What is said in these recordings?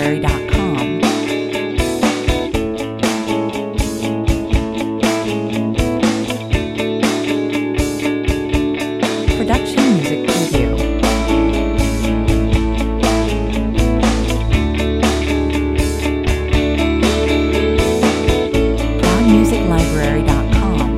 ProductionMusicPreview.com. Production Music Preview. ProudMusicLibrary.com.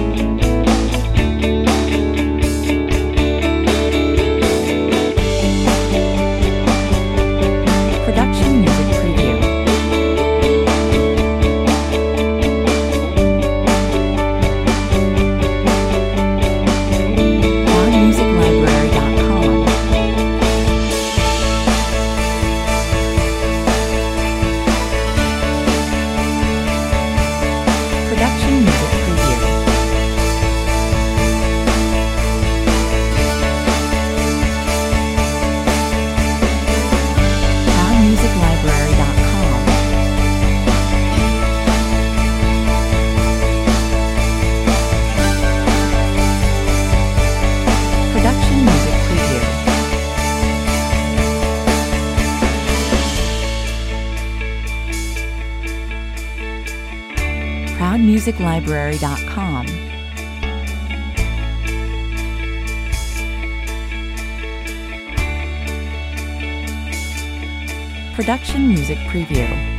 Production Music Preview. ProudMusicLibrary.com. Production Music Preview. ProudMusicLibrary.com. Production Music Preview. ProudMusicLibrary.com. Production Music Preview.